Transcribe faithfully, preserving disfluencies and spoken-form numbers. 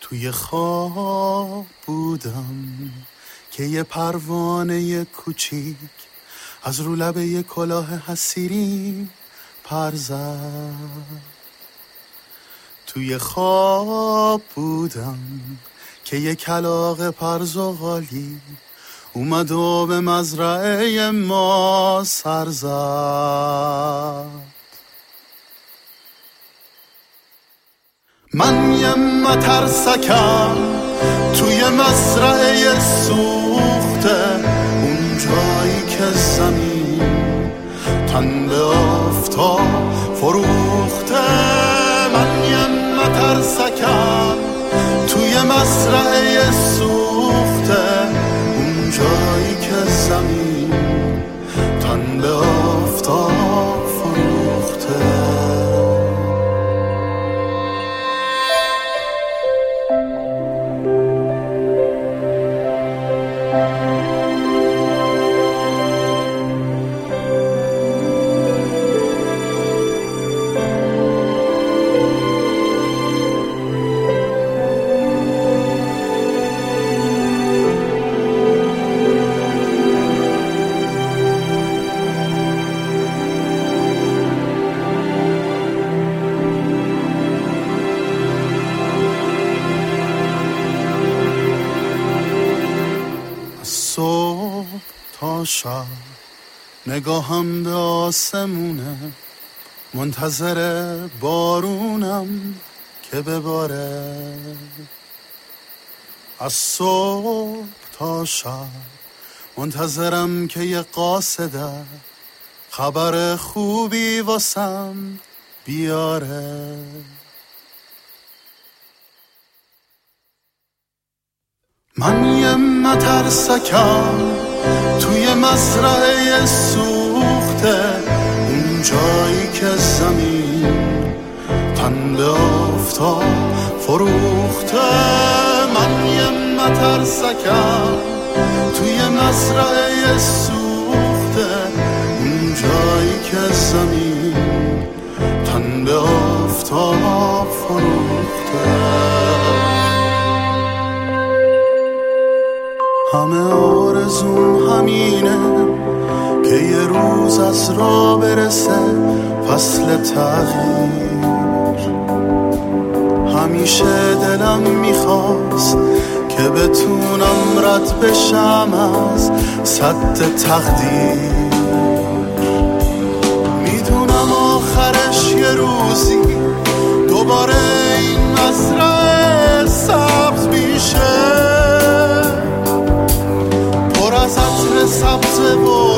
توی خواب بودم که یه پروانه کوچیک از رو لبه یه کلاه حسیری پر زد. توی خواب بودم که یه کلاغ پرزغالی اومد و به مزرعه ما سر زد. من یه مترسکم توی مزرعه سوخته، اون جایی که زمین تن به آفتاب فروخته. من یه مترسکم توی مزرعه سوخته، اون جایی که زمین تن به آفتاب فروخته. صبح تا شب نگاهم به آسمونه، منتظر بارونم که بباره. از صبح تا شب منتظرم که یه قاصده خبر خوبی واسم بیاره. من یه مترسکم توی مزرعه سوخته، اون جایی که زمین تن به آفتاب فروخته. من یه مترسکم توی مزرعه سوخته، اون جایی که زمین تن به آفتاب فروخته. همه آرزوم همینه که یه روز از راه برسه فصل تغییر. همیشه دلم میخواست که بتونم رد بشم از سد تقدیر. میدونم آخرش یه روزی دوباره این مزرعه سبز میشه، پر از عطر سبز و